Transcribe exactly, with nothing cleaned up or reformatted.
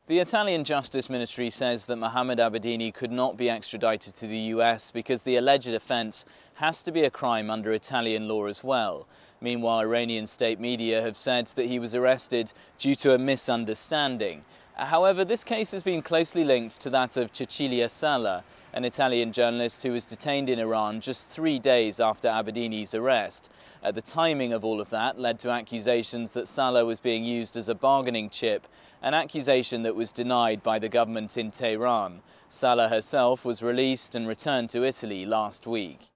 The Italian Justice Ministry says that Mohammed Abedini could not be extradited to the U S because the alleged offence has to be a crime under Italian law as well. Meanwhile, Iranian state media have said that he was arrested due to a misunderstanding. However, this case has been closely linked to that of Cecilia Sala, an Italian journalist who was detained in Iran just three days after Abedini's arrest. Uh, the timing of all of that led to accusations that Sala was being used as a bargaining chip, an accusation that was denied by the government in Tehran. Sala herself was released and returned to Italy last week.